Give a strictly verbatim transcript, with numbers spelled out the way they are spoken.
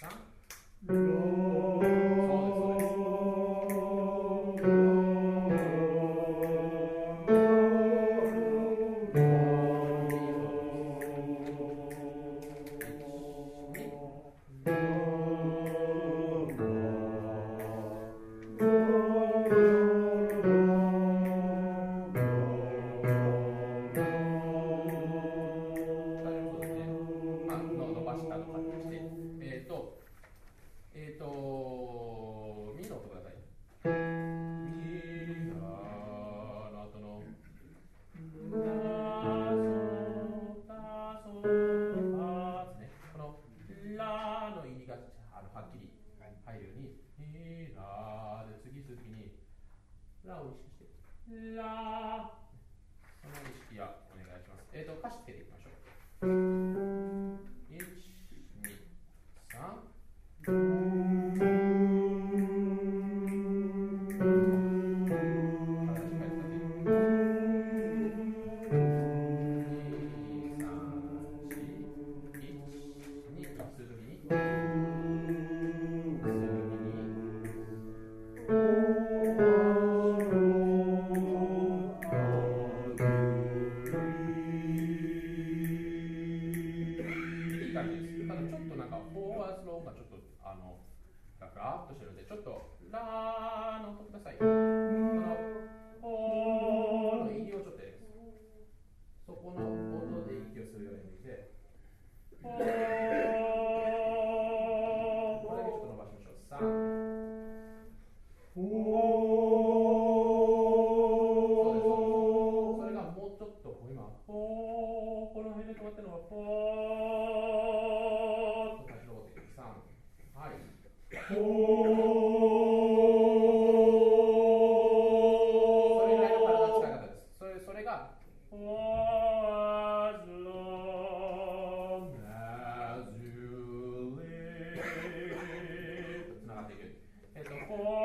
さん、そうです、そうです。えっ、ー、と、ミの音ください。ミラの後のラソラソファですね。このラの入りがあのはっきり入るように、ミラで次々にラを意識してラ、その意識やお願いします。えっ、ー、と歌詞つけていきましょう。いち、に、さん。ただちょっとなんかフォーアースローがちょっとあのガラッとしてるので、ちょっとラーの音ください。このフォーの入りをちょっとやります。そこの音で息をするようなイメージで、フォー、これだけちょっと伸ばしましょう。さん、フォー、それがもうちょっとこう今フォー、この辺で止まってるのがフォーと立ち上っていく。さん、はい、フォー、それぐらいの体の使い方です。それ、それがフォー as long as you live とつながっていく。えっと、フォー